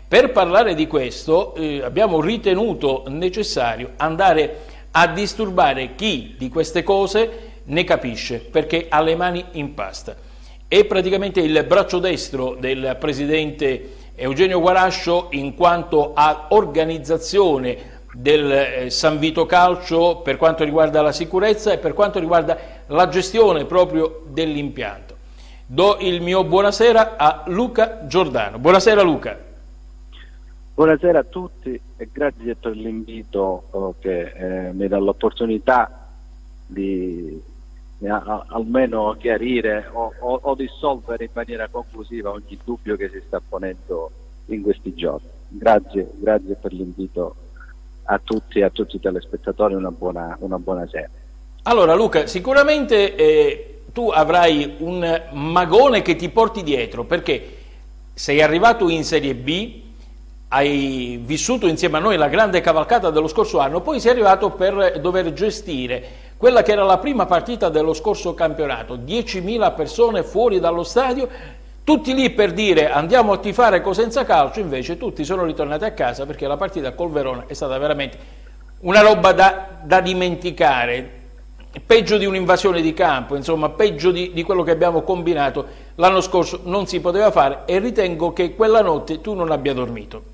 Per parlare di questo abbiamo ritenuto necessario andare a disturbare chi di queste cose ne capisce, perché ha le mani in pasta. È praticamente il braccio destro del presidente Eugenio Guarascio in quanto a organizzazione del San Vito Calcio per quanto riguarda la sicurezza e per quanto riguarda la gestione proprio dell'impianto. Do il mio buonasera a Luca Giordano. Buonasera Luca. Buonasera a tutti e grazie per l'invito che mi dà l'opportunità di almeno chiarire o dissolvere in maniera conclusiva ogni dubbio che si sta ponendo in questi giorni. Grazie per l'invito a tutti e a tutti i telespettatori, una buona sera. Allora Luca, sicuramente tu avrai un magone che ti porti dietro, perché sei arrivato in Serie B, hai vissuto insieme a noi la grande cavalcata dello scorso anno, poi sei arrivato per dover gestire quella che era la prima partita dello scorso campionato, 10.000 persone fuori dallo stadio, tutti lì per dire andiamo a tifare Cosenza Calcio, invece tutti sono ritornati a casa perché la partita col Verona è stata veramente una roba da dimenticare, peggio di un'invasione di campo, insomma peggio di quello che abbiamo combinato l'anno scorso non si poteva fare, e ritengo che quella notte tu non abbia dormito.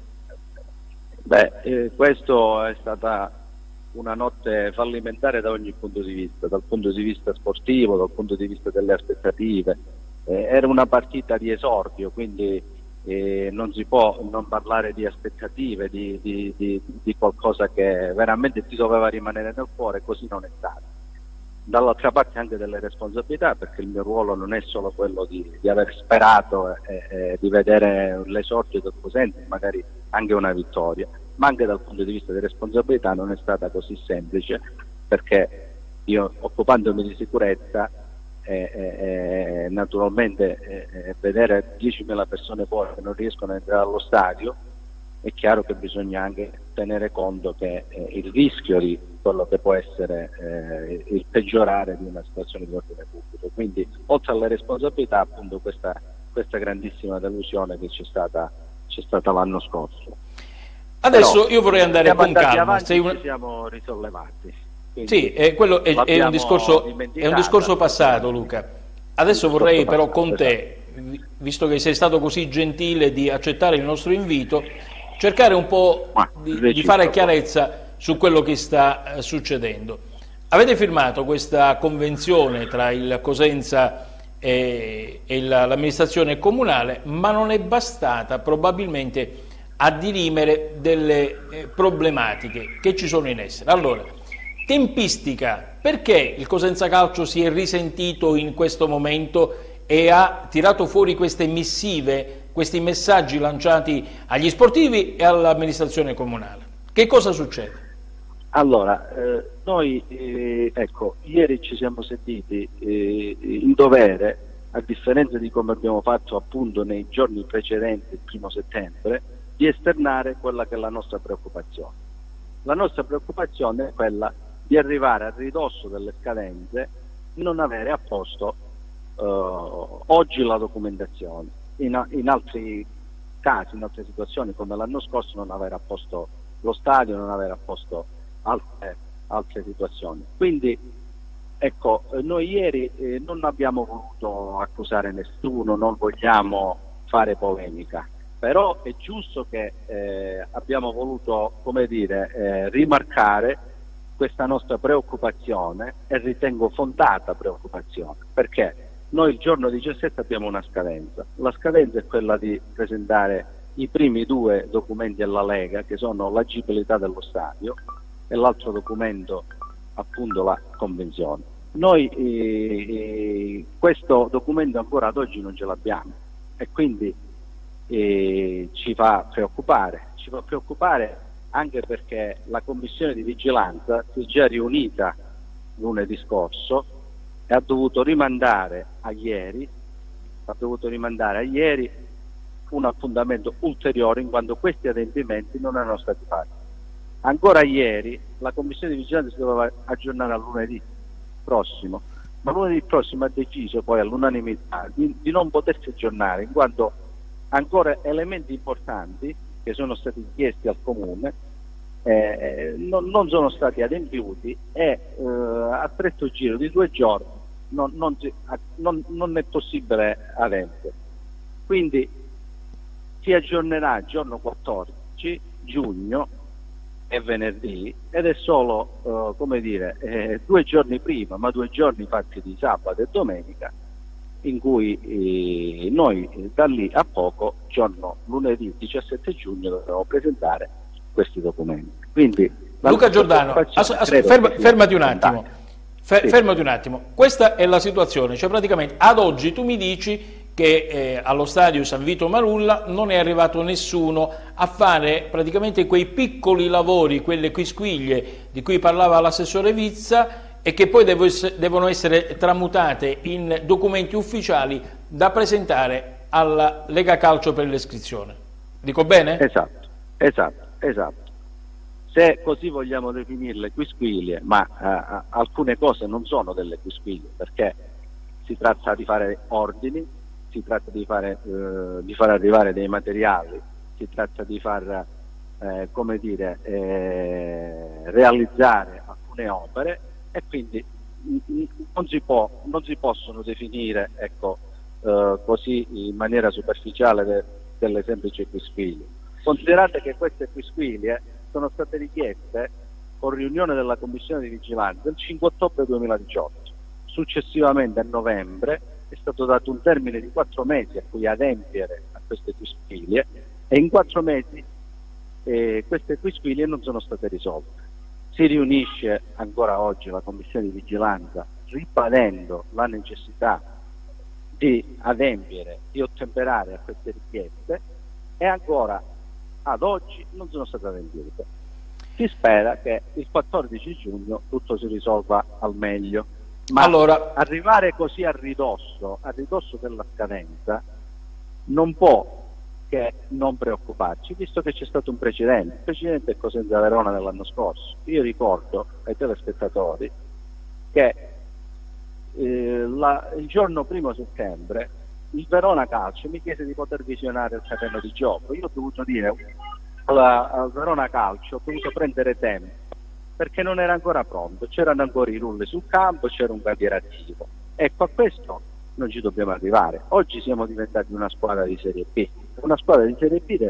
Questo è stata una notte fallimentare da ogni punto di vista, dal punto di vista sportivo, dal punto di vista delle aspettative. Era una partita di esordio, quindi non si può non parlare di aspettative, di qualcosa che veramente ti doveva rimanere nel cuore, così non è stato. Dall'altra parte anche delle responsabilità, perché il mio ruolo non è solo quello di aver sperato di vedere l'esordio del Cosenza, magari anche una vittoria, ma anche dal punto di vista di responsabilità non è stata così semplice, perché io, occupandomi di sicurezza, naturalmente vedere 10.000 persone fuori che non riescono a entrare allo stadio, è chiaro che bisogna anche tenere conto che il rischio di quello che può essere il peggiorare di una situazione di ordine pubblico. Quindi oltre alle responsabilità, appunto, questa grandissima delusione che c'è stata l'anno scorso. Adesso io vorrei andare con calma. Ci siamo risollevati. Sì, quello è un discorso passato, Luca. Adesso vorrei però con te, visto che sei stato così gentile di accettare il nostro invito, cercare un po' di fare chiarezza su quello che sta succedendo. Avete firmato questa convenzione tra il Cosenza e l'amministrazione comunale, ma non è bastata probabilmente a dirimere delle problematiche che ci sono in essere. Allora, tempistica, perché il Cosenza Calcio si è risentito in questo momento e ha tirato fuori queste missive, questi messaggi lanciati agli sportivi e all'amministrazione comunale? Che cosa succede? Allora, noi ieri ci siamo sentiti in dovere, a differenza di come abbiamo fatto appunto nei giorni precedenti, il 1° settembre, di esternare quella che è la nostra preoccupazione. La nostra preoccupazione è quella di arrivare a ridosso delle scadenze, non avere a posto oggi la documentazione, in altri casi, in altre situazioni come l'anno scorso, non avere a posto lo stadio, non avere a posto altre situazioni. Quindi ecco, noi ieri non abbiamo voluto accusare nessuno, non vogliamo fare polemica, però è giusto che abbiamo voluto, come dire, rimarcare questa nostra preoccupazione, e ritengo fondata preoccupazione, perché noi il giorno 17 abbiamo una scadenza. La scadenza è quella di presentare i primi 2 documenti alla Lega, che sono l'agibilità dello stadio e l'altro documento, appunto, la convenzione. Noi questo documento ancora ad oggi non ce l'abbiamo, e quindi ci fa preoccupare anche perché la commissione di vigilanza si è già riunita lunedì scorso e ha dovuto rimandare a ieri un appuntamento ulteriore, in quanto questi adempimenti non erano stati fatti. Ancora ieri la commissione di vigilanza si doveva aggiornare a lunedì prossimo, ma lunedì prossimo ha deciso poi all'unanimità di non potersi aggiornare, in quanto ancora elementi importanti che sono stati chiesti al Comune non sono stati adempiuti e a stretto giro di 2 giorni non è possibile adempiere. Quindi si aggiornerà giorno 14 giugno, è venerdì, ed è solo come dire 2 giorni prima, ma 2 giorni fatti di sabato e domenica, in cui noi da lì a poco, giorno lunedì 17 giugno, dobbiamo presentare questi documenti. Quindi Luca Giordano, fermati un attimo. Fermati un attimo. Questa è la situazione, cioè praticamente ad oggi tu mi dici che allo stadio San Vito Marulla non è arrivato nessuno a fare praticamente quei piccoli lavori, quelle quisquiglie di cui parlava l'assessore Vizza, e che poi devono essere tramutate in documenti ufficiali da presentare alla Lega Calcio per l'iscrizione. Dico bene? Esatto. Se così vogliamo definirle quisquiglie, ma alcune cose non sono delle quisquiglie, perché si tratta di fare ordini, si tratta di far arrivare dei materiali, si tratta di far come dire, realizzare alcune opere, e quindi non si possono definire, ecco, così in maniera superficiale delle semplici quisquiglie. Considerate che queste quisquiglie sono state richieste con riunione della Commissione di Vigilanza il 5 ottobre 2018. Successivamente a novembre è stato dato un termine di 4 mesi a cui adempiere a queste quisquiglie, e in 4 mesi queste quisquiglie non sono state risolte. Si riunisce ancora oggi la Commissione di Vigilanza ribadendo la necessità di adempiere, di ottemperare a queste richieste, e ancora ad oggi non sono state adempiute. Si spera che il 14 giugno tutto si risolva al meglio, ma allora, arrivare così a ridosso della scadenza non può che non preoccuparci, visto che c'è stato un precedente. Il precedente è Cosenza Verona dell'anno scorso. Io ricordo ai telespettatori che il giorno 1° settembre il Verona Calcio mi chiese di poter visionare il terreno di gioco. Io ho dovuto dire al Verona Calcio, ho dovuto prendere tempo, perché non era ancora pronto, c'erano ancora i rulli sul campo, c'era un cantiere attivo. Ecco, a questo non ci dobbiamo arrivare. Oggi siamo diventati una squadra di Serie B. Una squadra di Serie B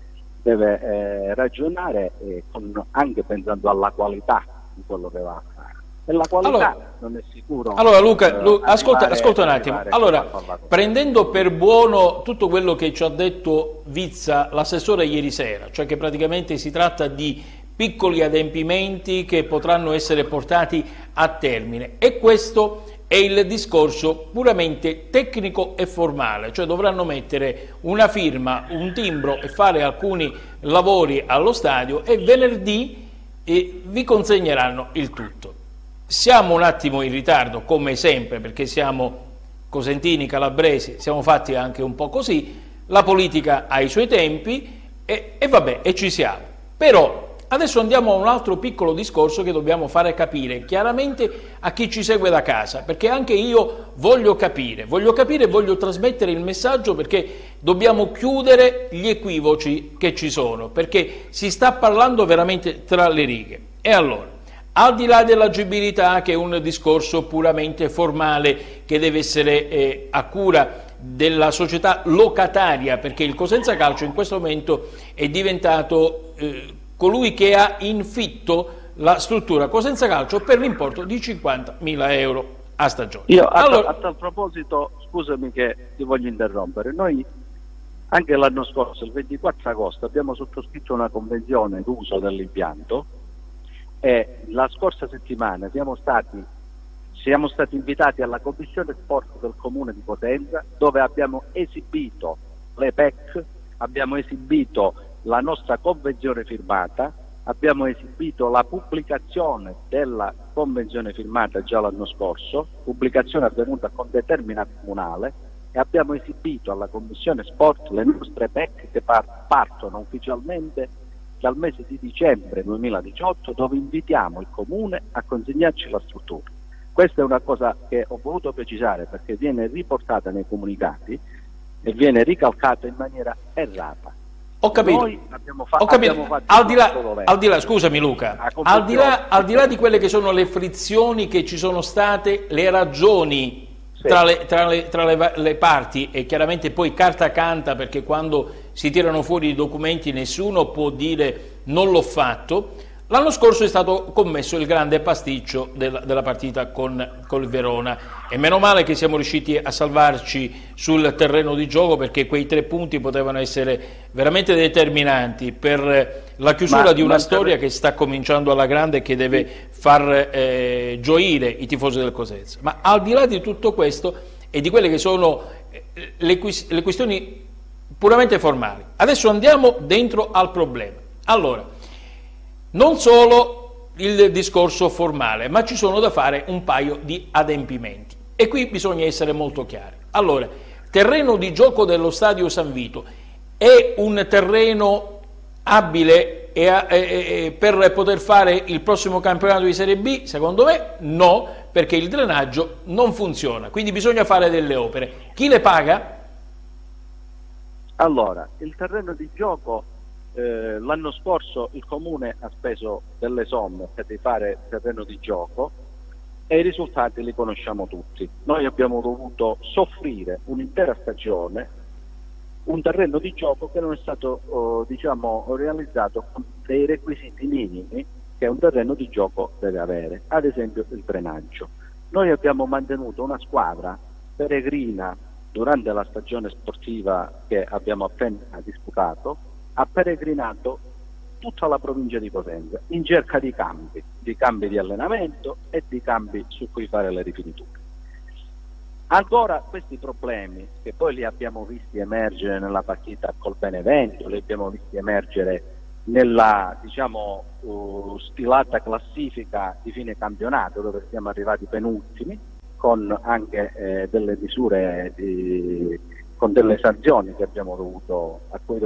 deve ragionare anche pensando alla qualità di quello che va a fare. E la qualità non è sicuro. Allora Luca, ascolta un attimo. Allora, prendendo per buono tutto quello che ci ha detto Vizza, l'assessore, ieri sera, cioè che praticamente si tratta di piccoli adempimenti che potranno essere portati a termine, e questo è il discorso puramente tecnico e formale, cioè dovranno mettere una firma, un timbro e fare alcuni lavori allo stadio, e venerdì vi consegneranno il tutto. Siamo un attimo in ritardo, come sempre, perché siamo cosentini, calabresi, siamo fatti anche un po' così, la politica ha i suoi tempi e vabbè, e ci siamo. Però adesso andiamo a un altro piccolo discorso che dobbiamo fare capire chiaramente a chi ci segue da casa, perché anche io voglio capire e voglio trasmettere il messaggio, perché dobbiamo chiudere gli equivoci che ci sono, perché si sta parlando veramente tra le righe. E allora, al di là dell'agibilità, che è un discorso puramente formale che deve essere a cura della società locataria, perché il Cosenza Calcio in questo momento è diventato colui che ha in fitto la struttura Cosenza Calcio per l'importo di 50.000 euro a stagione. Io a tal proposito, scusami che ti voglio interrompere, noi anche l'anno scorso, il 24 agosto, abbiamo sottoscritto una convenzione d'uso dell'impianto, e la scorsa settimana siamo stati invitati alla Commissione Sport del Comune di Potenza, dove abbiamo esibito le PEC, abbiamo esibito la nostra convenzione firmata, abbiamo esibito la pubblicazione della convenzione firmata già l'anno scorso, pubblicazione avvenuta con determina comunale, e abbiamo esibito alla Commissione Sport le nostre PEC che partono ufficialmente dal mese di dicembre 2018, dove invitiamo il Comune a consegnarci la struttura. Questa è una cosa che ho voluto precisare, perché viene riportata nei comunicati e viene ricalcata in maniera errata. Ho capito. Noi abbiamo fatto al di là, scusami Luca, al di là di quelle che sono le frizioni che ci sono state, le ragioni tra le parti, e chiaramente poi carta canta, perché quando si tirano fuori i documenti nessuno può dire non l'ho fatto. L'anno scorso è stato commesso il grande pasticcio della partita con il Verona, e meno male che siamo riusciti a salvarci sul terreno di gioco, perché quei 3 punti potevano essere veramente determinanti per la chiusura di una storia che sta cominciando alla grande e che deve far gioire i tifosi del Cosenza. Ma al di là di tutto questo e di quelle che sono le questioni puramente formali, adesso andiamo dentro al problema. Allora, non solo il discorso formale, ma ci sono da fare un paio di adempimenti, e qui bisogna essere molto chiari. Allora, terreno di gioco dello Stadio San Vito è un terreno abile per poter fare il prossimo campionato di Serie B? Secondo me no, perché il drenaggio non funziona, quindi bisogna fare delle opere. Chi le paga? Allora, il terreno di gioco, l'anno scorso il Comune ha speso delle somme per rifare il terreno di gioco e i risultati li conosciamo tutti. Noi abbiamo dovuto soffrire un'intera stagione un terreno di gioco che non è stato realizzato con dei requisiti minimi che un terreno di gioco deve avere, ad esempio il drenaggio. Noi abbiamo mantenuto una squadra peregrina durante la stagione sportiva che abbiamo appena disputato, ha peregrinato tutta la provincia di Cosenza in cerca di campi di allenamento e di campi su cui fare le rifiniture. Ancora questi problemi, che poi li abbiamo visti emergere nella partita col Benevento, li abbiamo visti emergere nella stilata classifica di fine campionato, dove siamo arrivati penultimi, con anche delle misure con delle sanzioni che abbiamo dovuto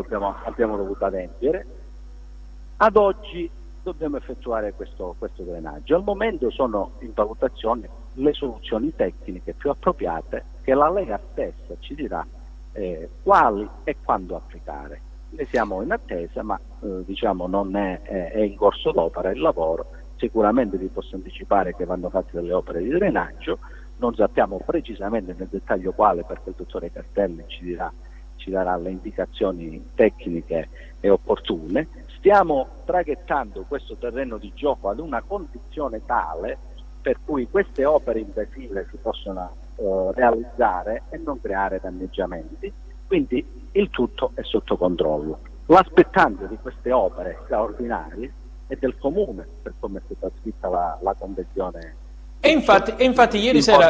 adempiere. Ad oggi dobbiamo effettuare questo drenaggio. Al momento sono in valutazione le soluzioni tecniche più appropriate, che la Lega stessa ci dirà quali e quando applicare. Ne siamo in attesa, ma non è in corso d'opera il lavoro. Sicuramente vi posso anticipare che vanno fatte delle opere di drenaggio. Non sappiamo precisamente nel dettaglio quale, perché il dottore Castelli ci darà le indicazioni tecniche e opportune. Stiamo traghettando questo terreno di gioco ad una condizione tale per cui queste opere invasive si possono realizzare e non creare danneggiamenti, quindi il tutto è sotto controllo. L'aspettanza di queste opere straordinarie è del Comune, per come è stata scritta la convenzione. E infatti ieri sera,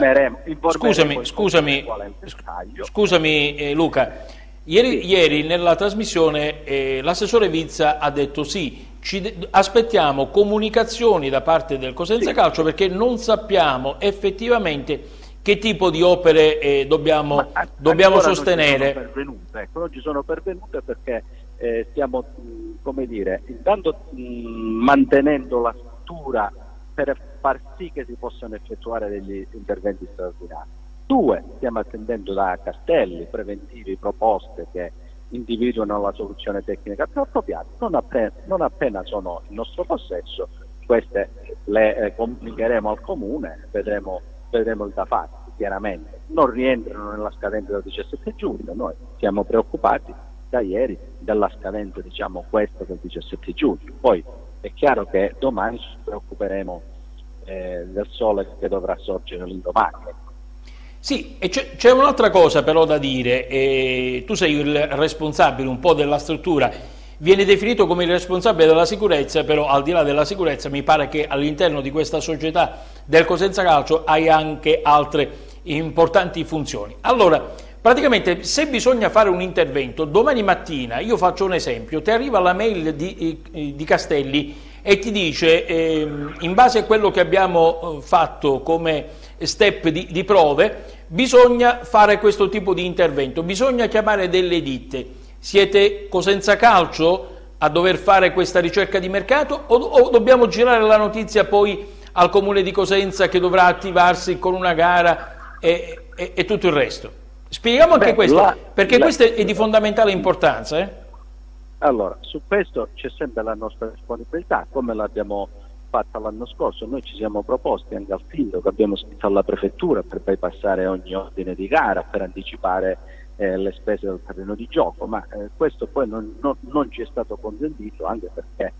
scusami Luca, ieri nella trasmissione l'assessore Vizza ha detto sì, aspettiamo comunicazioni da parte del Cosenza Calcio, perché non sappiamo effettivamente che tipo di opere dobbiamo sostenere. Oggi sono pervenute perché stiamo, intanto mantenendo la struttura per far sì che si possano effettuare degli interventi straordinari. 2, stiamo attendendo da Castelli preventivi, proposte che individuano la soluzione tecnica più appropriata. Non appena sono in nostro possesso, queste le comunicheremo al Comune, vedremo il da fare. Chiaramente non rientrano nella scadenza del 17 giugno, noi siamo preoccupati da ieri della scadenza questa del 17 giugno, poi è chiaro che domani ci preoccuperemo del sole che dovrà sorgere l'indomani. Sì, e c'è un'altra cosa però da dire, tu sei il responsabile un po' della struttura, viene definito come il responsabile della sicurezza, però al di là della sicurezza mi pare che all'interno di questa società del Cosenza Calcio hai anche altre importanti funzioni. Allora, praticamente se bisogna fare un intervento, domani mattina, io faccio un esempio, ti arriva la mail di Castelli e ti dice in base a quello che abbiamo fatto come step di prove, bisogna fare questo tipo di intervento, bisogna chiamare delle ditte. Siete Cosenza Calcio a dover fare questa ricerca di mercato o dobbiamo girare la notizia poi al Comune di Cosenza che dovrà attivarsi con una gara e tutto il resto? Spieghiamo anche questo, perché questo è di fondamentale importanza. Allora, su questo c'è sempre la nostra disponibilità, come l'abbiamo fatta l'anno scorso. Noi ci siamo proposti anche al sindaco, abbiamo scritto alla prefettura per bypassare ogni ordine di gara, per anticipare le spese del terreno di gioco, ma questo poi non ci è stato consentito, anche perché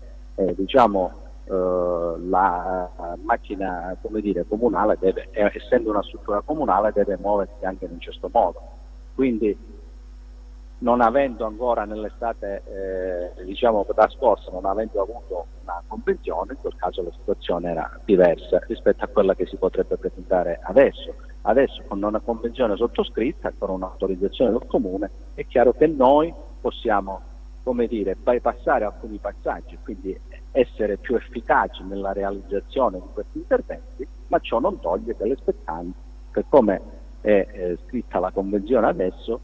la macchina, come dire, comunale deve, essendo una struttura comunale, deve muoversi anche in un certo modo. Quindi, non avendo ancora nell'estate, da scorsa, non avendo avuto una convenzione, in quel caso la situazione era diversa rispetto a quella che si potrebbe presentare adesso. Adesso, con una convenzione sottoscritta, con un'autorizzazione del Comune, è chiaro che noi possiamo, come dire, bypassare alcuni passaggi, quindi essere più efficaci nella realizzazione di questi interventi, ma ciò non toglie che le spettanze, per come è scritta la convenzione adesso,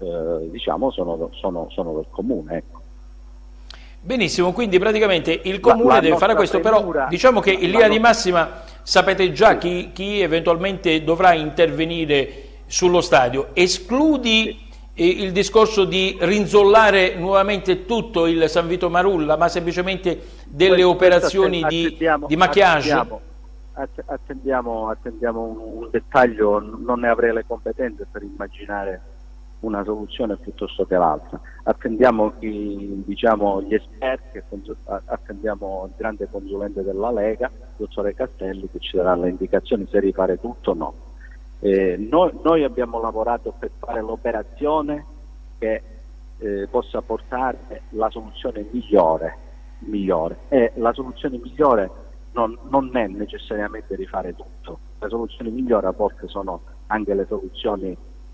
sono del Comune, ecco. Benissimo, quindi praticamente il Comune deve fare questo, però diciamo che in linea di massima sapete già chi eventualmente dovrà intervenire sullo stadio. Escludi il discorso di rinzollare nuovamente tutto il San Vito Marulla, ma semplicemente delle operazioni di maquillage? Attendiamo un dettaglio, non ne avrei le competenze per immaginare una soluzione piuttosto che l'altra. Attendiamo gli esperti, attendiamo il grande consulente della Lega, il dottore Castelli, che ci darà le indicazioni se rifare tutto o no. Noi abbiamo lavorato per fare l'operazione che possa portare la soluzione migliore, e la soluzione migliore non è necessariamente rifare tutto. Le soluzioni migliori a volte sono anche le soluzioni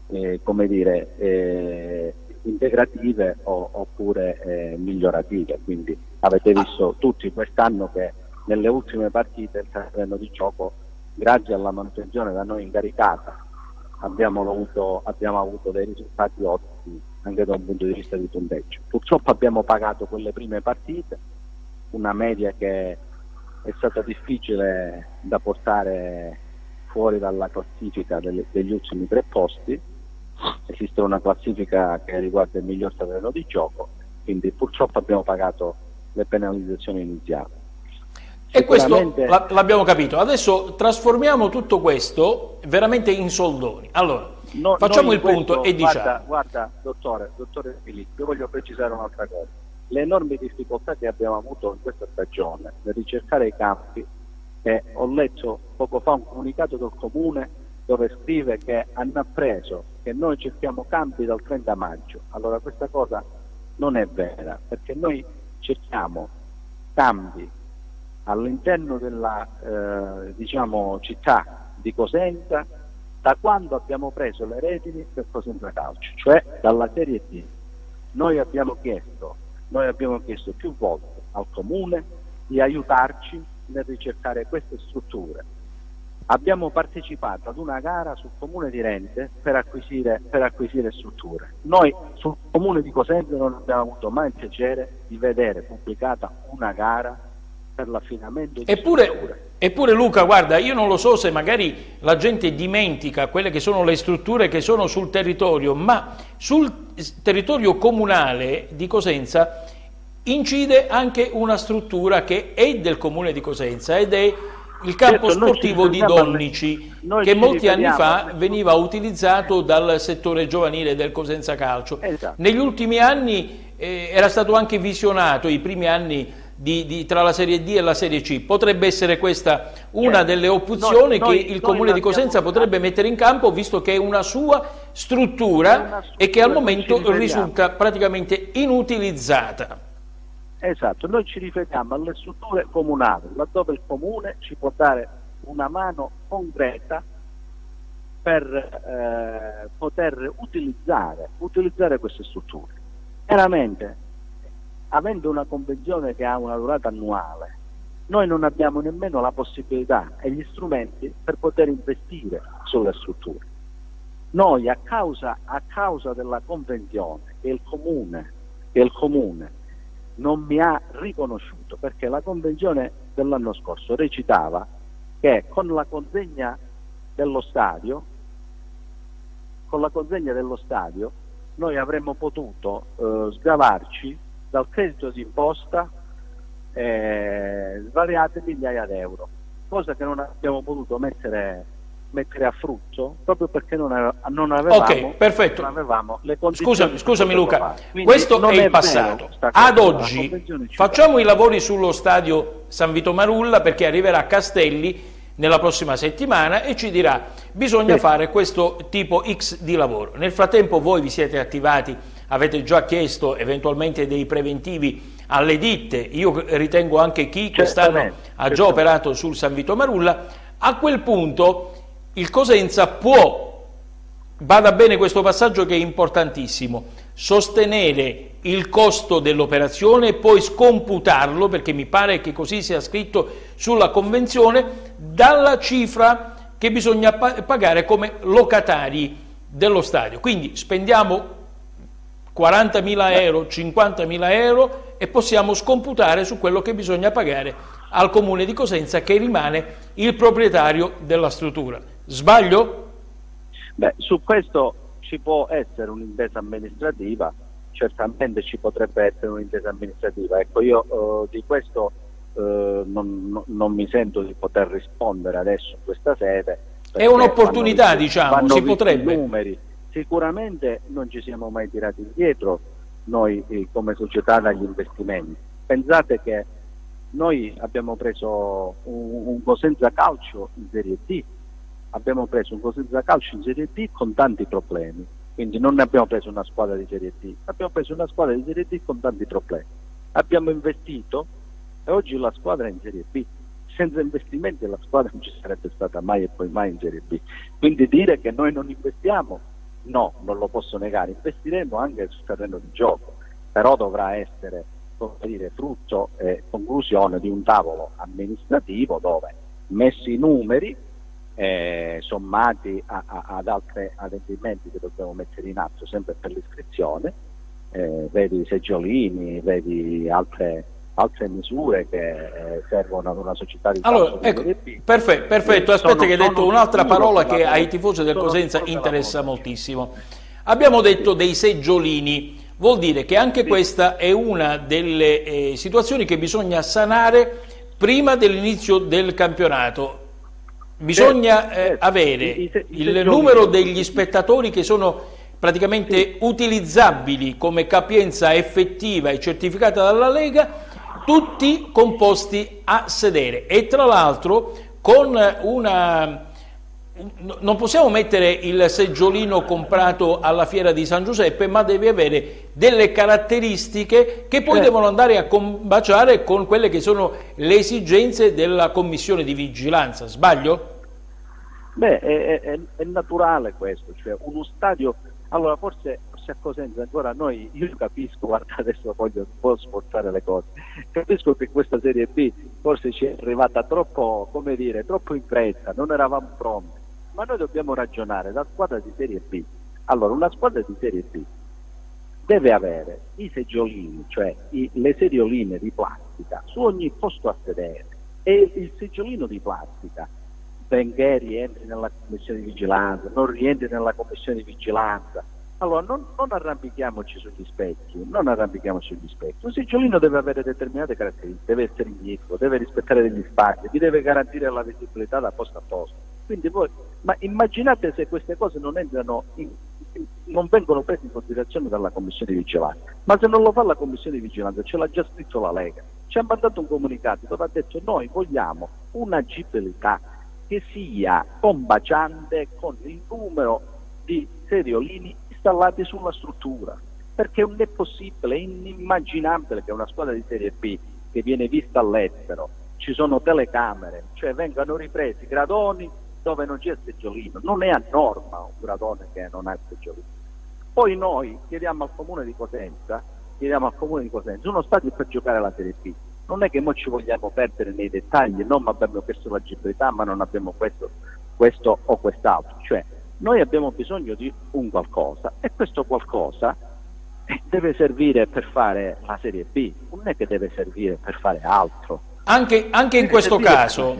integrative oppure migliorative. Quindi avete visto tutti quest'anno che nelle ultime partite il terreno di gioco, grazie alla manutenzione da noi incaricata, abbiamo avuto dei risultati ottimi anche da un punto di vista di punteggio. Purtroppo abbiamo pagato quelle prime partite, una media che è stata difficile da portare fuori dalla classifica degli ultimi 3 posti. Esiste una classifica che riguarda il miglior terreno di gioco, quindi purtroppo abbiamo pagato le penalizzazioni iniziali. E questo l'abbiamo capito. Adesso trasformiamo tutto questo veramente in soldoni. Allora, facciamo il punto e diciamo. Guarda, dottore Filippo, io voglio precisare un'altra cosa. Le enormi difficoltà che abbiamo avuto in questa stagione nel ricercare i campi, ho letto poco fa un comunicato del Comune dove scrive che hanno appreso che noi cerchiamo campi dal 30 maggio. Allora questa cosa non è vera, perché noi cerchiamo campi all'interno della città di Cosenza da quando abbiamo preso le redini per Cosenza Calcio, cioè dalla Serie D. Noi abbiamo chiesto più volte al Comune di aiutarci nel ricercare queste strutture. Abbiamo partecipato ad una gara sul Comune di Rente per acquisire strutture. Noi sul Comune di Cosenza non abbiamo avuto mai il piacere di vedere pubblicata una gara per l'affinamento di strutture. Eppure Luca, guarda, io non lo so se magari la gente dimentica quelle che sono le strutture che sono sul territorio, ma sul territorio comunale di Cosenza incide anche una struttura che è del Comune di Cosenza ed è il campo sportivo di Donnici, che molti anni fa veniva utilizzato dal settore giovanile del Cosenza Calcio. Esatto. Negli ultimi anni era stato anche visionato, i primi anni tra la Serie D e la Serie C. Potrebbe essere questa una delle opzioni che il Comune di Cosenza potrebbe mettere in campo, visto che è una sua struttura e che al momento risulta praticamente inutilizzata. Esatto, noi ci riferiamo alle strutture comunali, laddove il Comune ci può dare una mano concreta per poter utilizzare queste strutture. Chiaramente, avendo una convenzione che ha una durata annuale, noi non abbiamo nemmeno la possibilità e gli strumenti per poter investire sulle strutture. Noi a causa della convenzione che il Comune non mi ha riconosciuto, perché la convenzione dell'anno scorso recitava che con la consegna dello stadio noi avremmo potuto sgravarci dal credito d'imposta svariate migliaia di euro, cosa che non abbiamo potuto mettere a frutto proprio perché non avevamo, ok, perfetto. non avevamo le condizioni. Scusami Luca, questo è il passato. Ad oggi facciamo i lavori sullo stadio San Vito Marulla, perché arriverà Castelli nella prossima settimana e ci dirà: bisogna fare questo tipo X di lavoro. Nel frattempo voi vi siete attivati, avete già chiesto eventualmente dei preventivi alle ditte, io ritengo anche chi quest'anno ha già operato sul San Vito Marulla. A quel punto il Cosenza può, bada bene questo passaggio che è importantissimo, sostenere il costo dell'operazione e poi scomputarlo, perché mi pare che così sia scritto sulla convenzione, dalla cifra che bisogna pagare come locatari dello stadio. Quindi spendiamo 40.000 euro, 50.000 euro e possiamo scomputare su quello che bisogna pagare al Comune di Cosenza, che rimane il proprietario della struttura. Sbaglio? Beh, su questo ci può essere un'intesa amministrativa, certamente ci potrebbe essere un'intesa amministrativa. Ecco, io di questo non mi sento di poter rispondere adesso in questa sede. È un'opportunità, diciamo, si potrebbe. Numeri. Sicuramente non ci siamo mai tirati indietro noi come società dagli investimenti. Pensate che noi abbiamo preso un Cosenza Calcio in Serie D, abbiamo preso un Cosenza Calcio in Serie D con tanti problemi, quindi non ne abbiamo preso una squadra di Serie D, abbiamo preso una squadra di Serie D con tanti problemi. Abbiamo investito e oggi la squadra è in Serie B. Senza investimenti la squadra non ci sarebbe stata mai e poi mai in Serie B. Quindi dire che noi non investiamo, no, non lo posso negare, investiremo anche sul terreno di gioco, però dovrà essere, come dire, frutto e conclusione di un tavolo amministrativo dove, messi i numeri, sommati ad altri adempimenti che dobbiamo mettere in atto sempre per l'iscrizione, vedi seggiolini, vedi altre misure che servono ad una società di allora, ecco, perfetto, aspetta che hai detto un'altra parola che ai tifosi del Cosenza interessa moltissimo. Abbiamo detto dei seggiolini, vuol dire che anche questa è una delle situazioni che bisogna sanare prima dell'inizio del campionato. Bisogna avere il numero degli spettatori che sono praticamente utilizzabili come capienza effettiva e certificata dalla Lega, tutti composti a sedere, e tra l'altro con non possiamo mettere il seggiolino comprato alla fiera di San Giuseppe, ma deve avere delle caratteristiche che poi devono andare a combaciare con quelle che sono le esigenze della commissione di vigilanza. Sbaglio? Beh, è naturale questo, cioè uno stadio. Allora forse a Cosenza ancora io capisco, guarda, adesso voglio un po' sforzare le cose, capisco che questa Serie B forse ci è arrivata troppo, come dire, troppo in fretta, non eravamo pronti, ma noi dobbiamo ragionare da squadra di Serie B. Allora, una squadra di Serie B deve avere i seggiolini, cioè le sedioline di plastica su ogni posto a sedere, e il seggiolino di plastica, benché rientri nella commissione di vigilanza, non rientri nella commissione di vigilanza, allora non arrampichiamoci sugli specchi, un seggiolino deve avere determinate caratteristiche, deve essere indietro, deve rispettare degli spazi, vi deve garantire la visibilità da posto a posto. Quindi ma immaginate se queste cose non vengono prese in considerazione dalla commissione di vigilanza, ma se non lo fa la commissione di vigilanza, ce l'ha già scritto la Lega, ci ha mandato un comunicato dove ha detto: noi vogliamo un'agibilità che sia combaciante con il numero di sediolini installati sulla struttura, perché non è possibile, è inimmaginabile che una squadra di Serie B che viene vista all'estero, ci sono telecamere, cioè vengano ripresi gradoni dove non c'è il seggiolino. Non è a norma un gradone che non ha il seggiolino. Poi noi chiediamo al Comune di Cosenza uno stadio per giocare alla Serie B. Non è che noi ci vogliamo perdere nei dettagli, non abbiamo chiesto l'agibilità, ma non abbiamo questo o quest'altro. Cioè, noi abbiamo bisogno di un qualcosa, e questo qualcosa deve servire per fare la Serie B, non è che deve servire per fare altro. Anche in questo caso,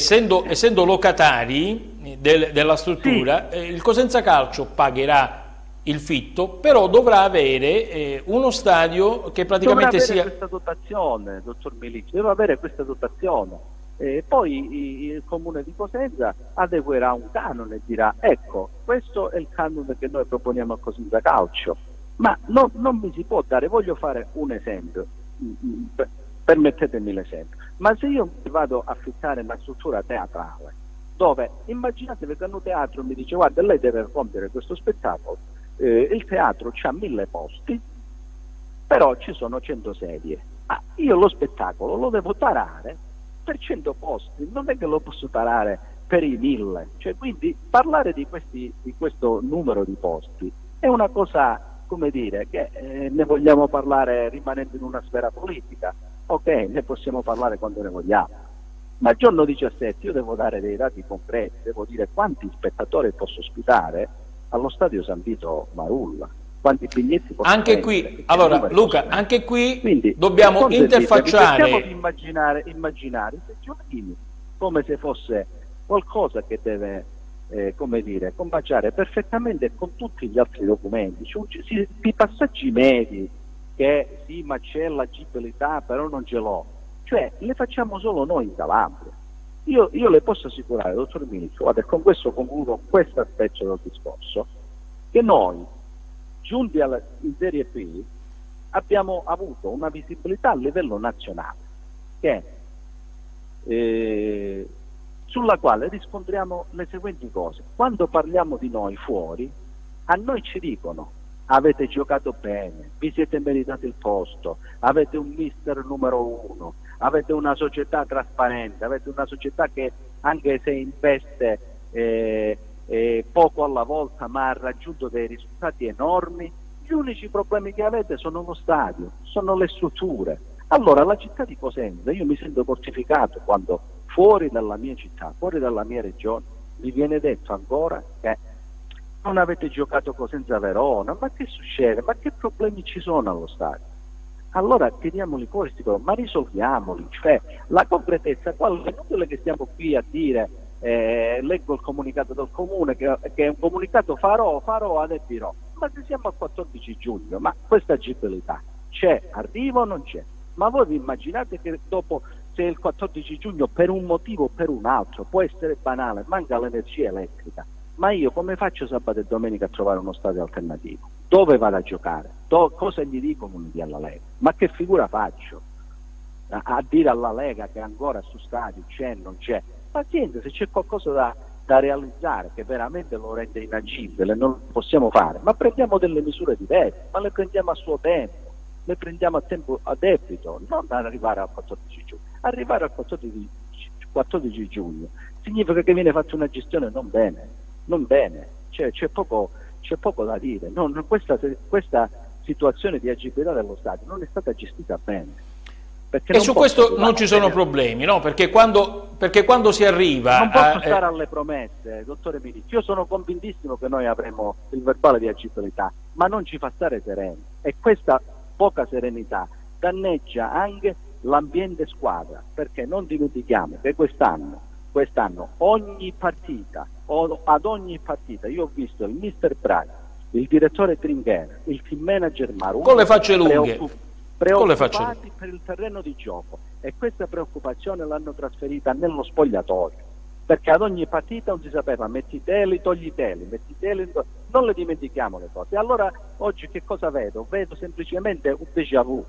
essendo locatari della struttura, il Cosenza Calcio pagherà il fitto, però dovrà avere uno stadio che praticamente dovrà avere sia... questa dotazione, dottor Milici, deve avere questa dotazione. Poi il Comune di Cosenza adeguerà un canone e dirà: ecco, questo è il canone che noi proponiamo a Cosenza Calcio. Ma non mi si può dare, voglio fare un esempio, permettetemi l'esempio, ma se io vado a affittare una struttura teatrale, dove immaginatevi che un teatro mi dice: guarda, lei deve compiere questo spettacolo, il teatro ha 1000 posti, però ci sono 100 sedie, io lo spettacolo lo devo tarare per 100 posti, non è che lo posso tarare per i 1000, cioè, quindi parlare di questo numero di posti è una cosa, come dire, che ne vogliamo parlare rimanendo in una sfera politica, ok, ne possiamo parlare quando ne vogliamo, ma il giorno 17 io devo dare dei dati concreti, devo dire quanti spettatori posso ospitare allo stadio San Vito Marulla, quanti biglietti posso anche prendere, qui, allora Luca, anche qui quindi, dobbiamo interfacciare... Cerchiamo di immaginare i seggiolini come se fosse qualcosa che deve, come dire, combaciare perfettamente con tutti gli altri documenti, i passaggi medi, che sì, ma c'è l'agibilità, però non ce l'ho, cioè le facciamo solo noi in Calabria. Io le posso assicurare, dottor Ministro, guarda, e con questo concludo questo aspetto del discorso, che noi, giunti in Serie B, abbiamo avuto una visibilità a livello nazionale, sulla quale riscontriamo le seguenti cose. Quando parliamo di noi fuori, a noi ci dicono: avete giocato bene, vi siete meritati il posto, avete un mister numero 1, avete una società trasparente, avete una società che, anche se investe poco alla volta, ma ha raggiunto dei risultati enormi. Gli unici problemi che avete sono lo stadio, sono le strutture. Allora la città di Cosenza, io mi sento mortificato quando fuori dalla mia città, fuori dalla mia regione, mi viene detto ancora che non avete giocato Cosenza-Verona. Ma che succede? Ma che problemi ci sono allo stadio? Allora tiriamoli fuori, ma risolviamoli, cioè la concretezza, è inutile che stiamo qui a dire leggo il comunicato del comune che è un comunicato farò, adempirò, ma se siamo al 14 giugno, ma questa agibilità c'è, arriva o non c'è? Ma voi vi immaginate che dopo, se il 14 giugno per un motivo o per un altro, può essere banale, manca l'energia elettrica, ma io come faccio sabato e domenica a trovare uno stadio alternativo? Dove vado a giocare? Cosa gli dico alla Lega? Ma che figura faccio? A dire alla Lega che ancora su stadio c'è, non c'è? Pazienza, se c'è qualcosa da realizzare che veramente lo rende inagibile, non lo possiamo fare, ma prendiamo delle misure diverse, ma le prendiamo a suo tempo, le prendiamo a tempo a debito, non arrivare al 14 giugno. Arrivare al 14 giugno significa che viene fatta una gestione non bene, cioè, c'è poco da dire. Questa situazione di agibilità dello stadio non è stata gestita bene. E su questo non ci sono problemi, no? Perché quando si arriva... Non posso stare alle promesse, dottore Milici. Io sono convintissimo che noi avremo il verbale di agibilità, ma non ci fa stare sereni. E questa poca serenità danneggia anche l'ambiente squadra, perché non dimentichiamo che quest'anno ogni partita, ad ogni partita, io ho visto il mister Braga, il direttore Trinchera, il team manager Maru con le facce lunghe, preoccupati per il terreno di gioco, e questa preoccupazione l'hanno trasferita nello spogliatoio, perché ad ogni partita non si sapeva: metti teli, togli teli, metti teli, non le dimentichiamo le cose. Allora oggi che cosa vedo? Vedo semplicemente un déjà vu,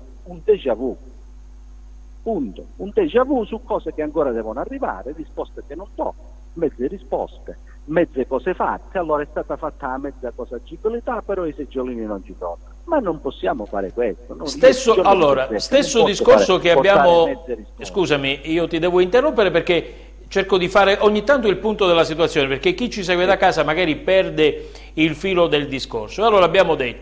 punto, un déjà vu su cose che ancora devono arrivare, risposte che non do, mezze risposte, mezze cose fatte. Allora è stata fatta la mezza cosa agibilità, però i seggiolini non ci sono. Ma non possiamo fare questo. Stesso discorso che abbiamo... Scusami, io ti devo interrompere perché cerco di fare ogni tanto il punto della situazione, perché chi ci segue da casa magari perde il filo del discorso. Allora abbiamo detto,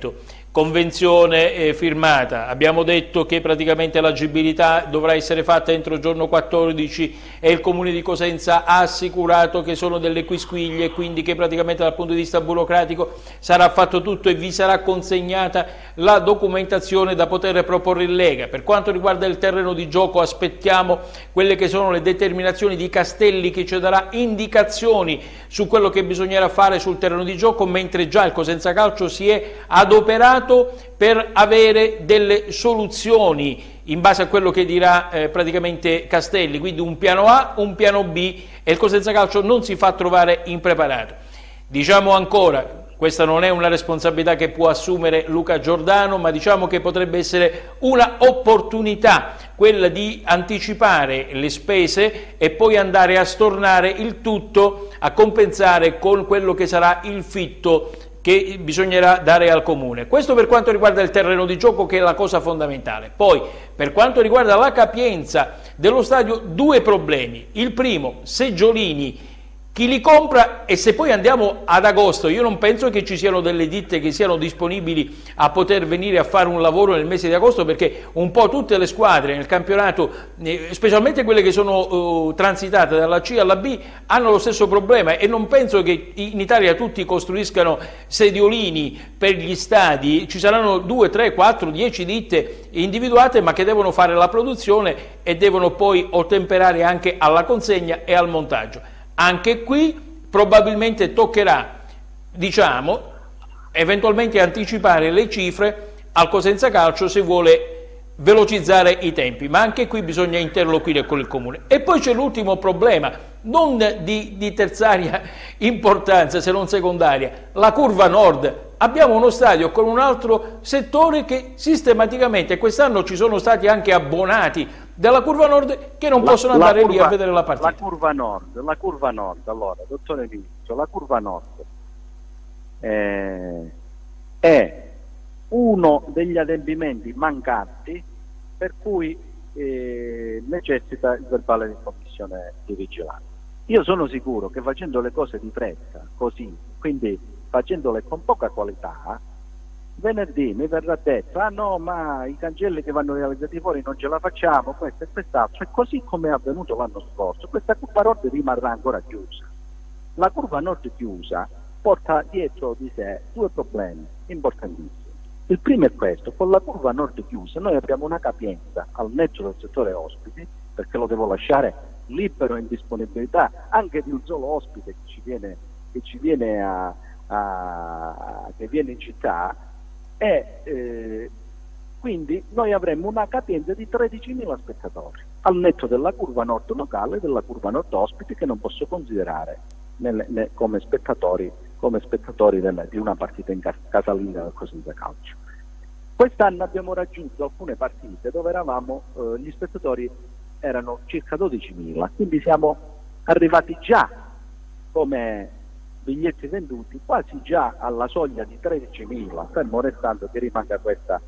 convenzione firmata, abbiamo detto che praticamente l'agibilità dovrà essere fatta entro il giorno 14 e il Comune di Cosenza ha assicurato che sono delle quisquiglie e quindi che praticamente dal punto di vista burocratico sarà fatto tutto e vi sarà consegnata la documentazione da poter proporre in Lega. Per quanto riguarda il terreno di gioco aspettiamo quelle che sono le determinazioni di Castelli che ci darà indicazioni su quello che bisognerà fare sul terreno di gioco, mentre già il Cosenza Calcio si è adoperato per avere delle soluzioni in base a quello che dirà praticamente Castelli, quindi un piano A, un piano B, e il Cosenza Calcio non si fa trovare impreparato. Diciamo ancora, questa non è una responsabilità che può assumere Luca Giordano, ma diciamo che potrebbe essere una opportunità quella di anticipare le spese e poi andare a stornare il tutto, a compensare con quello che sarà il fitto che bisognerà dare al Comune. Questo per quanto riguarda il terreno di gioco, che è la cosa fondamentale. Poi, per quanto riguarda la capienza dello stadio, due problemi. Il primo, seggiolini, chi li compra, e se poi andiamo ad agosto, io non penso che ci siano delle ditte che siano disponibili a poter venire a fare un lavoro nel mese di agosto, perché un po' tutte le squadre nel campionato, specialmente quelle che sono transitate dalla C alla B, hanno lo stesso problema, e non penso che in Italia tutti costruiscano sediolini per gli stadi. Ci saranno 2, 3, 4, 10 ditte individuate, ma che devono fare la produzione e devono poi ottemperare anche alla consegna e al montaggio. Anche qui probabilmente toccherà, diciamo, eventualmente anticipare le cifre al Cosenza Calcio se vuole velocizzare i tempi, ma anche qui bisogna interloquire con il Comune. E poi c'è l'ultimo problema, non di terziaria importanza se non secondaria, la curva nord. Abbiamo uno stadio con un altro settore che sistematicamente, quest'anno ci sono stati anche abbonati della curva nord che non possono andare lì a vedere la partita. La curva nord, allora, dottore Ministro, la curva nord è uno degli adempimenti mancanti per cui necessita il verbale di commissione di vigilanza. Io sono sicuro che facendo le cose di fretta, così, quindi facendole con poca qualità, venerdì mi verrà detto: ah no, ma i cancelli che vanno realizzati fuori non ce la facciamo, questo e quest'altro, e così come è avvenuto l'anno scorso questa curva nord rimarrà ancora chiusa. La curva nord chiusa porta dietro di sé due problemi importantissimi. Il primo è questo: con la curva nord chiusa noi abbiamo una capienza al netto del settore ospiti, perché lo devo lasciare libero in disponibilità anche di un solo ospite che viene in città, e quindi noi avremmo una capienza di 13.000 spettatori al netto della curva nord locale e della curva nord ospiti, che non posso considerare come spettatori di una partita in casalinga del Cosenza Calcio. Quest'anno abbiamo raggiunto alcune partite dove gli spettatori erano circa 12.000, quindi siamo arrivati già come biglietti venduti quasi già alla soglia di 13.000, fermo restando che rimanga questa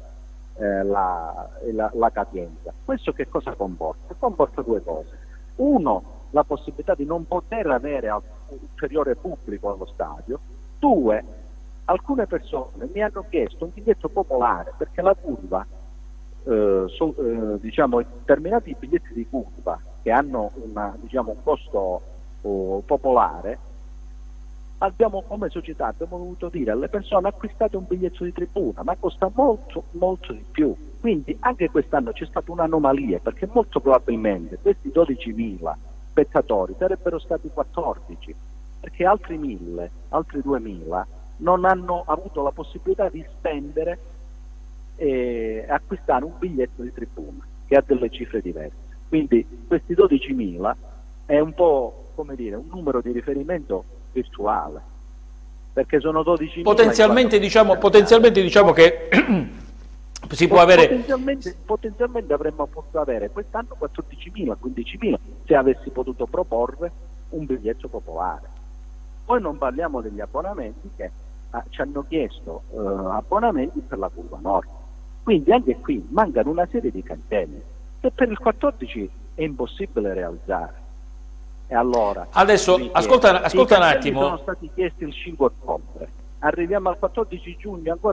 la capienza. Questo che cosa comporta? Comporta due cose: uno, la possibilità di non poter avere ulteriore pubblico allo stadio; due, alcune persone mi hanno chiesto un biglietto popolare, perché la curva, diciamo, determinati biglietti di curva che hanno un costo popolare, come società abbiamo dovuto dire alle persone: acquistate un biglietto di tribuna, ma costa molto molto di più. Quindi anche quest'anno c'è stata un'anomalia, perché molto probabilmente questi 12.000 spettatori sarebbero stati 14, perché altri 2.000 non hanno avuto la possibilità di spendere e acquistare un biglietto di tribuna che ha delle cifre diverse. Quindi questi 12.000 è un po', come dire, un numero di riferimento virtuale, perché sono 12.000. Potenzialmente diciamo che si può avere. Potenzialmente avremmo potuto avere quest'anno 14.000, 15.000 se avessi potuto proporre un biglietto popolare. Poi non parliamo degli abbonamenti che ci hanno chiesto abbonamenti per la curva nord. Quindi anche qui mancano una serie di cancelli che per il 14 è impossibile realizzare. E allora adesso ascolta un attimo. Sono stati chiesti il 5 ottobre, arriviamo al 14 giugno, ancora non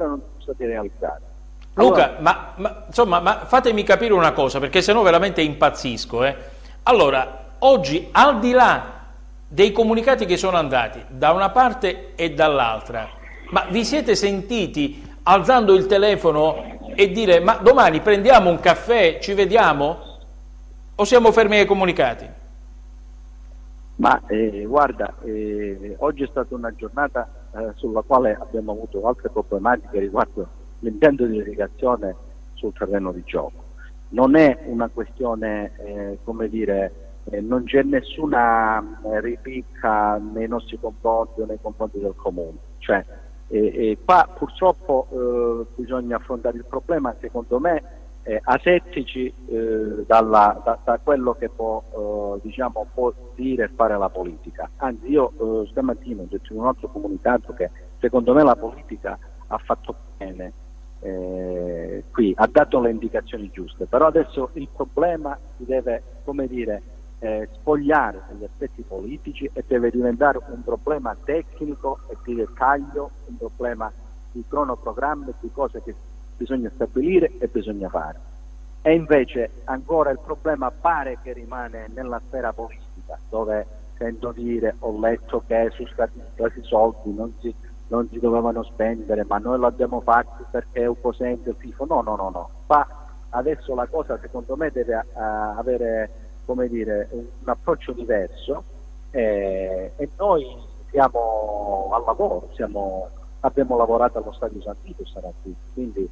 stati realizzati. Luca, insomma, ma fatemi capire una cosa, perché sennò veramente impazzisco. Allora, oggi, al di là dei comunicati che sono andati da una parte e dall'altra, ma vi siete sentiti alzando il telefono e dire: ma domani prendiamo un caffè, ci vediamo? O siamo fermi ai comunicati? Ma guarda, oggi è stata una giornata sulla quale abbiamo avuto altre problematiche riguardo l'impianto di irrigazione sul terreno di gioco. Non è una questione, come dire, non c'è nessuna ripicca nei nostri confronti o nei confronti del comune. Cioè, qua purtroppo bisogna affrontare il problema, secondo me, asettici da quello che può dire e fare la politica. Anzi, io stamattina ho detto in un altro comunicato che secondo me la politica ha fatto bene, qui ha dato le indicazioni giuste, però adesso il problema si deve, come dire, spogliare degli aspetti politici e deve diventare un problema tecnico e di dettaglio, un problema di cronoprogramma e di cose che bisogna stabilire e bisogna fare. E invece ancora il problema pare che rimane nella sfera politica, dove sento dire, ho letto che sono stati presi soldi, non si dovevano spendere, ma noi l'abbiamo fatto perché è un po' sempre il FIFO. No. Adesso la cosa secondo me deve avere, come dire, un approccio diverso, e noi siamo al lavoro, abbiamo lavorato allo Stadio San Vito stamattina, quindi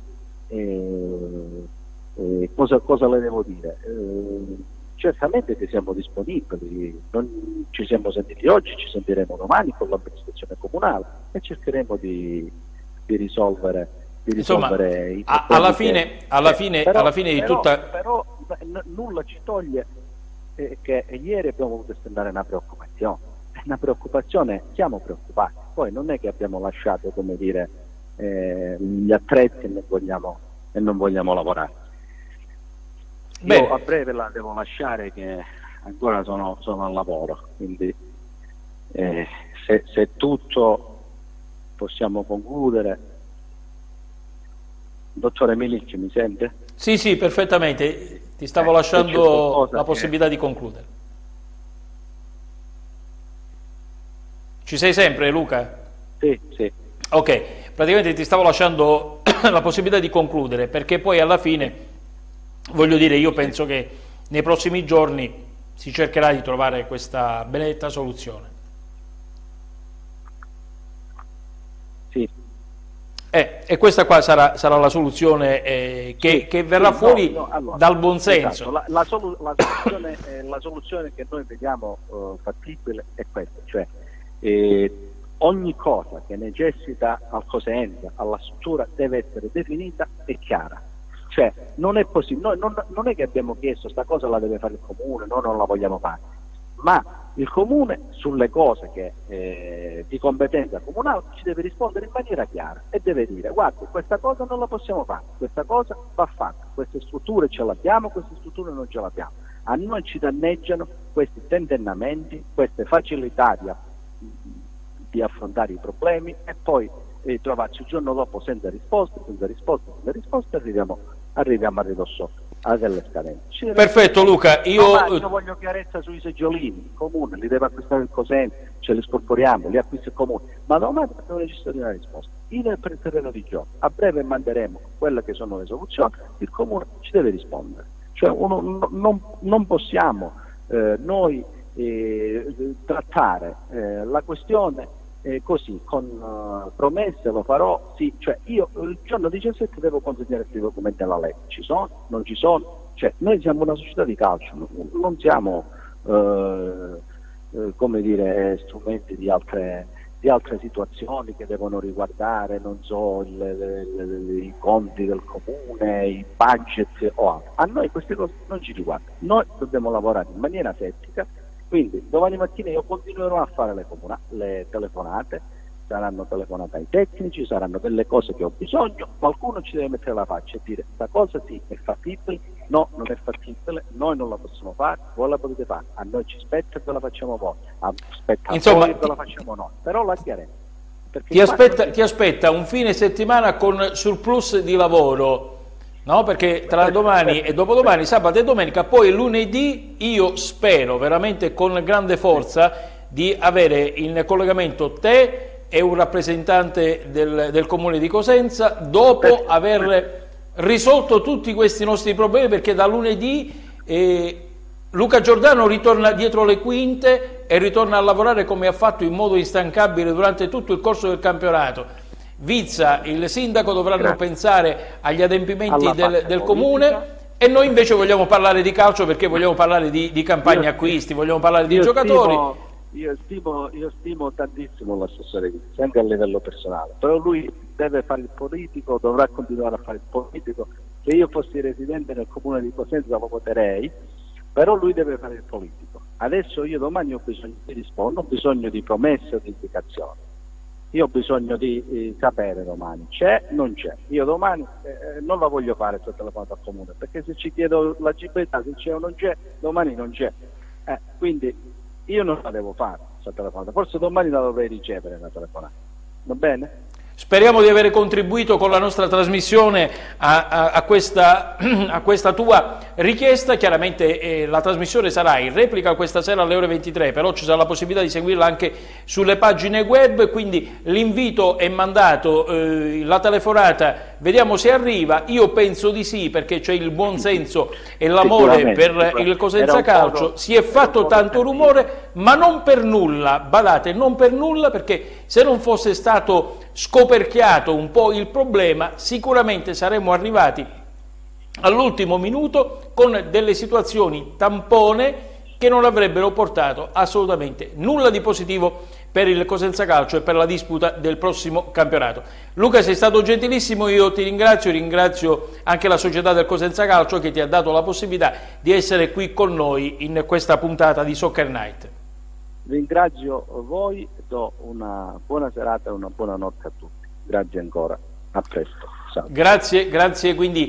cosa le devo dire? Certamente che siamo disponibili, ci siamo sentiti oggi, ci sentiremo domani con l'amministrazione comunale e cercheremo di risolvere i problemi. Alla fine di tutta... Però nulla ci toglie che ieri abbiamo voluto estendere una preoccupazione, siamo preoccupati, poi non è che abbiamo lasciato, come dire, gli attrezzi e non vogliamo lavorare. Io a breve la devo lasciare, che ancora sono al lavoro, quindi se tutto possiamo concludere. Dottore Milicci, mi sente? Sì, perfettamente, ti stavo lasciando la possibilità di concludere. Ci sei sempre, Luca? Sì. Ok, praticamente ti stavo lasciando la possibilità di concludere, perché poi alla fine, voglio dire, io penso che nei prossimi giorni si cercherà di trovare questa benedetta soluzione. Sì. E questa qua sarà la soluzione che verrà fuori allora, dal buonsenso. Esatto. La soluzione che noi vediamo fattibile è questa, cioè ogni cosa che necessita al COSENSA, alla struttura, deve essere definita e chiara. Cioè non è possibile, non è che abbiamo chiesto questa cosa la deve fare il comune, noi non la vogliamo fare, ma il comune sulle cose che di competenza comunale ci deve rispondere in maniera chiara e deve dire: guarda, questa cosa non la possiamo fare, questa cosa va fatta, queste strutture ce l'abbiamo, queste strutture non ce l'abbiamo. A noi ci danneggiano questi tentennamenti, queste facilità di affrontare i problemi e poi trovarci il giorno dopo senza risposte, arriviamo a ridosso a delle scadenze. Perfetto, Luca, io voglio chiarezza sui seggiolini, il comune li deve acquistare il COSENSA, ce li scorporiamo, li acquista il comune, ma domani abbiamo necessità di una risposta. Per il terreno di gioco, a breve manderemo quelle che sono le soluzioni, il comune ci deve rispondere, cioè non possiamo noi trattare la questione così, con promesse, lo farò, sì, cioè io il giorno 17 devo consegnare questi documenti alla Lega, ci sono, non ci sono, cioè noi siamo una società di calcio, non siamo come dire, strumenti di altre situazioni che devono riguardare, non so, i conti del comune, i budget o altro. A noi queste cose non ci riguardano, noi dobbiamo lavorare in maniera settica. Quindi domani mattina io continuerò a fare le telefonate, saranno telefonate ai tecnici, saranno delle cose che ho bisogno, qualcuno ci deve mettere la faccia e dire: questa cosa sì, è fattibile, no, non è fattibile, noi non la possiamo fare, voi la potete fare, a noi ci spetta e ve la facciamo voi, spetta a voi e ve la facciamo noi, però la chiarezza. Ti aspetta un fine settimana con surplus di lavoro, no? Perché tra domani e dopodomani, sabato e domenica, poi lunedì io spero veramente con grande forza di avere in collegamento te e un rappresentante del comune di Cosenza, dopo aver risolto tutti questi nostri problemi, perché da lunedì Luca Giordano ritorna dietro le quinte e ritorna a lavorare come ha fatto in modo instancabile durante tutto il corso del campionato. Vizza, il sindaco dovranno pensare agli adempimenti del comune, e noi invece vogliamo parlare di calcio, perché vogliamo parlare di campagna acquisti, vogliamo parlare di giocatori. Io stimo tantissimo l'assessore Vizza, anche a livello personale, però lui deve fare il politico, dovrà continuare a fare il politico. Se io fossi residente nel comune di Cosenza lo voterei, però lui deve fare il politico. Adesso io domani ho bisogno di rispondere, ho bisogno di promesse o di indicazioni. Io ho bisogno di sapere domani, c'è, non c'è. Io domani non la voglio fare questa telefonata al comune, perché se ci chiedo la GPA, se c'è o non c'è, domani non c'è. Quindi io non la devo fare questa telefonata, forse domani la dovrei ricevere la telefonata. Va bene? Speriamo di aver contribuito con la nostra trasmissione a questa tua richiesta. Chiaramente la trasmissione sarà in replica questa sera alle ore 23, però ci sarà la possibilità di seguirla anche sulle pagine web, quindi l'invito è mandato, la telefonata vediamo se arriva. Io penso di sì, perché c'è il buon senso e l'amore per il Cosenza Calcio. Si è fatto tanto rumore, ma non per nulla, badate, non per nulla, perché se non fosse stato scoperchiato un po' il problema, sicuramente saremmo arrivati all'ultimo minuto con delle situazioni tampone che non avrebbero portato assolutamente nulla di positivo per il Cosenza Calcio e per la disputa del prossimo campionato. Luca, sei stato gentilissimo, io ti ringrazio anche la società del Cosenza Calcio che ti ha dato la possibilità di essere qui con noi in questa puntata di Soccer Night. Ringrazio voi, do una buona serata e una buona notte a tutti. Grazie ancora, a presto. Ciao. Grazie, quindi